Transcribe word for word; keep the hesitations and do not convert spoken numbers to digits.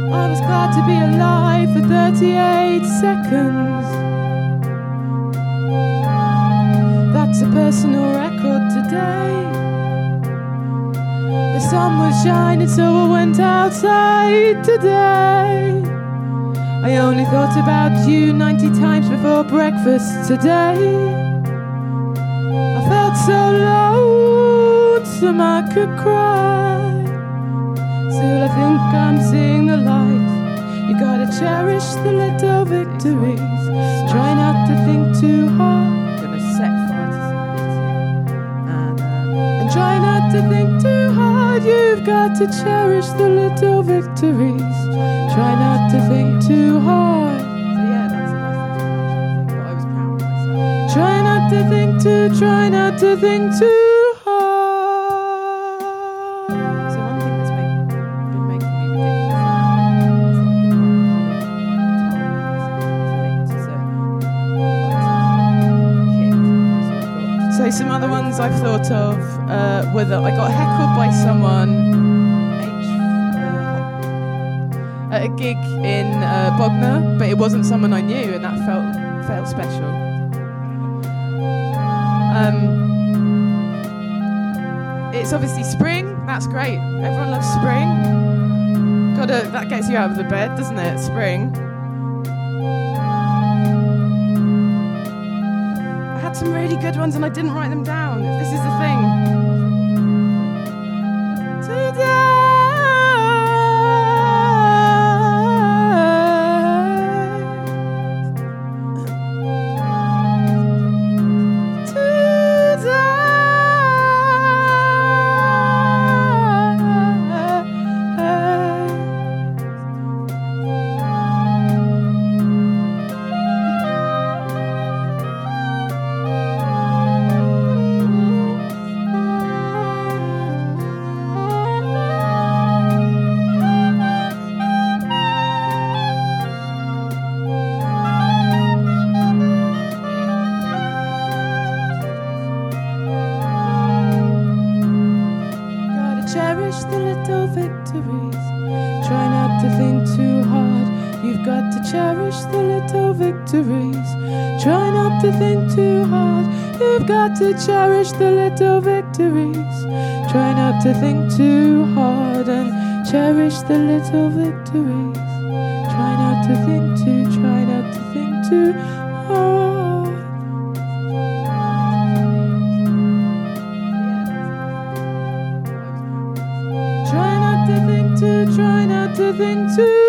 I was glad to be alive for thirty-eight seconds. That's a personal record today. The sun was shining, so I went outside today. I only thought about you ninety times before breakfast today. I felt so lonesome I could cry. Still I think I'm seeing the light. You gotta cherish the little victories. Try not to think too hard. Gonna set fire to some and, uh, And try not to think too hard. You've got to cherish the little victories. Try not to think too hard. so yeah, that's a nice thing to actually think. But I was proud of myself. Try not to think too, try not to think too hard. So one thing that's been, been making me ridiculous is like So some other ones I've thought of uh, were that I got heckled by someone at a gig in uh, Bognor, but it wasn't someone I knew, and that felt felt special. Um, it's obviously spring. That's great. Everyone loves spring. Gotta that gets you out of the bed, doesn't it? Spring. I had some really good ones, and I didn't write them down. This is the thing. Today. Cherish the little victories. Try not to think too hard. You've got to cherish the little victories. Try not to think too hard. You've got to cherish the little victories. Try not to think too hard and cherish the little victories. Try not to think too, try not to think too hard. Try not to think too, try not to think too